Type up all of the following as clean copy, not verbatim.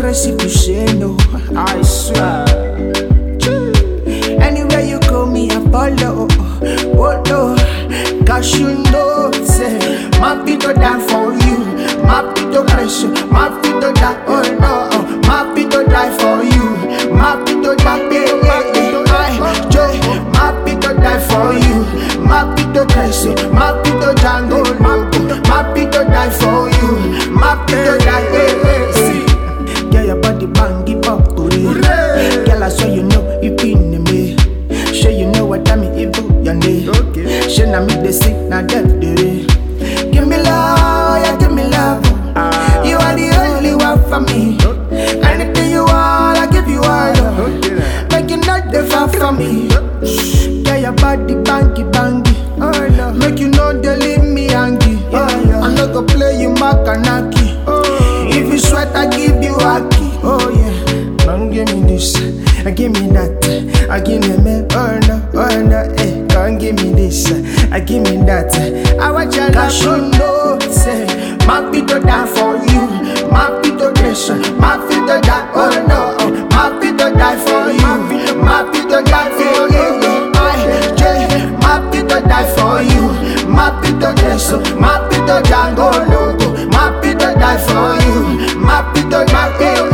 crazy to say no. I swear. Anywhere you go, me I follow. Oh no, cause you know, say, my people die for you. My people crazy, my people die. Oh no, my people die for you. My people die, my people die. My people die for you. My people crazy, my people jungle. My people die for you. My people die. Get your body bang, give up, hooray. Girl, I saw you know you been me. Sure you know what I mean, if your name. Sure na me the sick, na death day. Give me love, yeah, give me love. You are the only one for me. Anything you want, I give you all. Make you not the far from me. Get your body bangy bangy. Make you know they leave me angry. I'm not gonna play you makanaki. If you sweat, I give you aki. Oh yeah, don't give me this, give me that, give me me. Oh no, eh. Don't give me this, give me that. I want your love, you know, say, my people die for you. My people dress, my people die. Oh no, my people die for you. My people die for you. My people die for you. My people dress, my people jango logo. My people die for you. My people die.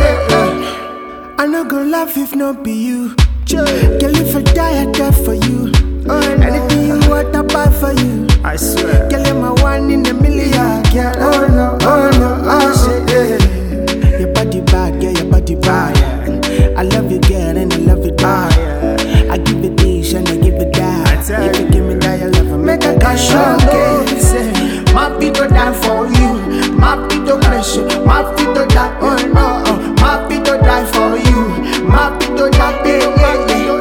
I no go laugh if not be you. Girl, if I die, I die for you. Anything you want, I buy for you. I swear. Girl, I'm a one in a million. Girl, oh no, I say, yeah. Your body bad, girl, your body bad. I love you, girl, and I love you, bad. I give it this and I give it that. If you give me that, I love you. Make a cash out, say, my people die for you. My people crazy, my people die. Oh no, my people die for you. My people die, my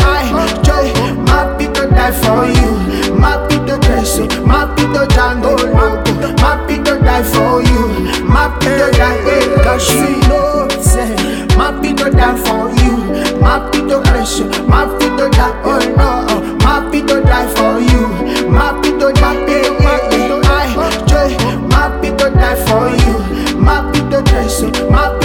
people die for you. My people crazy, my people jango logo. My people die for you. My people die, cause you know, say, my people die for you. My people crazy, my people die. Oh no, my people die for you. My people die, my people die for you. My people crazy, my